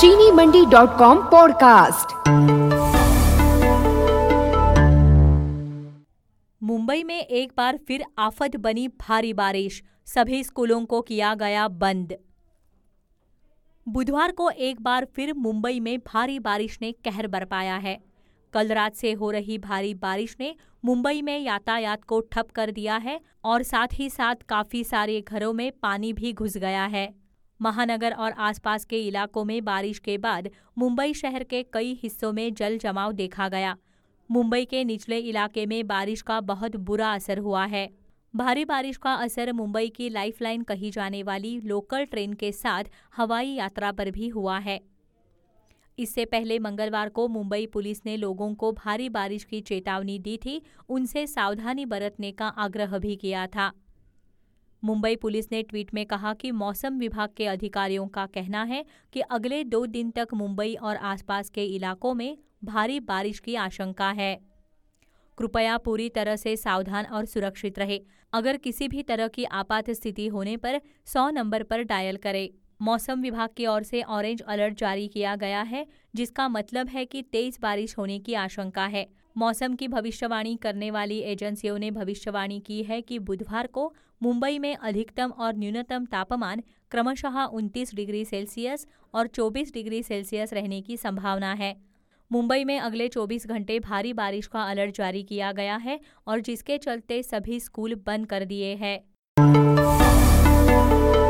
चीनी मंडी.com पॉडकास्ट। मुंबई में एक बार फिर आफत बनी भारी बारिश, सभी स्कूलों को किया गया बंद। बुधवार को एक बार फिर मुंबई में भारी बारिश ने कहर बरपाया है। कल रात से हो रही भारी बारिश ने मुंबई में यातायात को ठप कर दिया है और साथ ही साथ काफी सारे घरों में पानी भी घुस गया है। महानगर और आसपास के इलाकों में बारिश के बाद मुंबई शहर के कई हिस्सों में जल जमाव देखा गया। मुंबई के निचले इलाके में बारिश का बहुत बुरा असर हुआ है। भारी बारिश का असर मुंबई की लाइफलाइन कही जाने वाली लोकल ट्रेन के साथ हवाई यात्रा पर भी हुआ है। इससे पहले मंगलवार को मुंबई पुलिस ने लोगों को भारी बारिश की चेतावनी दी थी, उनसे सावधानी बरतने का आग्रह भी किया था। मुंबई पुलिस ने ट्वीट में कहा कि मौसम विभाग के अधिकारियों का कहना है कि अगले 2 दिन तक मुंबई और आसपास के इलाकों में भारी बारिश की आशंका है। कृपया पूरी तरह से सावधान और सुरक्षित रहे। अगर किसी भी तरह की आपात स्थिति होने पर 100 नंबर पर डायल करें। मौसम विभाग की ओर से ऑरेंज अलर्ट जारी किया गया है, जिसका मतलब है कि तेज बारिश होने की आशंका है। मौसम की भविष्यवाणी करने वाली एजेंसियों ने भविष्यवाणी की है कि बुधवार को मुंबई में अधिकतम और न्यूनतम तापमान क्रमशः 29 डिग्री सेल्सियस और 24 डिग्री सेल्सियस रहने की संभावना है। मुंबई में अगले 24 घंटे भारी बारिश का अलर्ट जारी किया गया है और जिसके चलते सभी स्कूल बंद कर दिए हैं।